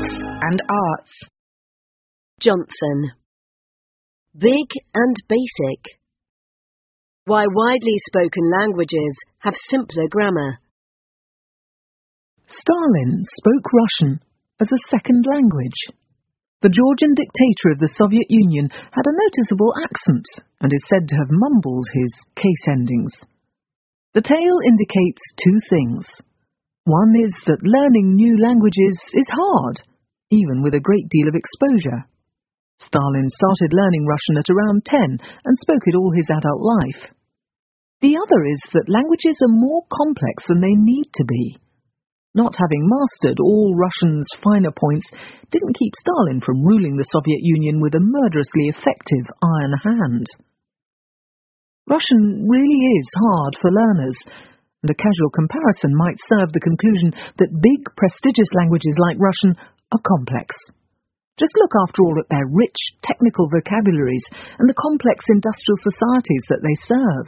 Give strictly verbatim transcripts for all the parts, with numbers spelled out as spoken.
Books and Arts. Johnson. Big and basic. Why widely spoken languages have simpler grammar. Stalin spoke Russian as a second language. The Georgian dictator of the Soviet Union had a noticeable accent and is said to have mumbled his case endings. The tale indicates two things. One is that learning new languages is hard, even with a great deal of exposure. Stalin started learning Russian at around ten and spoke it all his adult life. The other is that languages are more complex than they need to be. Not having mastered all Russian's finer points didn't keep Stalin from ruling the Soviet Union with a murderously effective iron hand. Russian really is hard for learners, and a casual comparison might serve the conclusion that big, prestigious languages like Russian are complex. Just look, after all, at their rich, technical vocabularies and the complex industrial societies that they serve.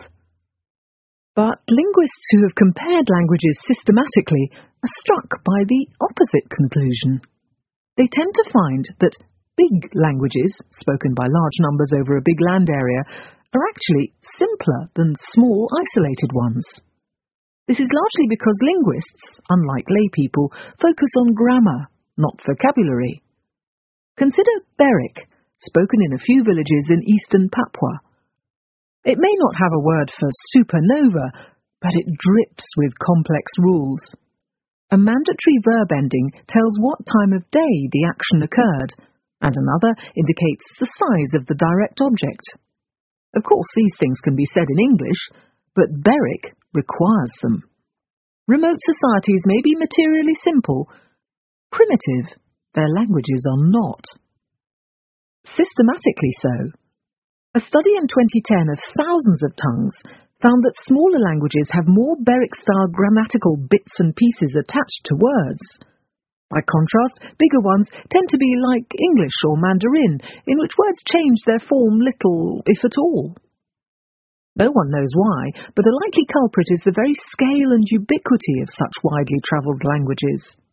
But linguists who have compared languages systematically are struck by the opposite conclusion. They tend to find that big languages, spoken by large numbers over a big land area, are actually simpler than small, isolated ones. This is largely because linguists, unlike lay people, focus on grammar, not vocabulary. Consider Berwick, spoken in a few villages in eastern Papua. It may not have a word for supernova, but it drips with complex rules. A mandatory verb ending tells what time of day the action occurred, and another indicates the size of the direct object. Of course, these things can be said in English, but Berwick requires them. Remote societies may be materially simple. Primitive, their languages are not. Systematically so. A study in twenty ten of thousands of tongues found that smaller languages have more Berwick-style grammatical bits and pieces attached to words. By contrast, bigger ones tend to be like English or Mandarin, in which words change their form little, if at all. No one knows why, but a likely culprit is the very scale and ubiquity of such widely travelled languages.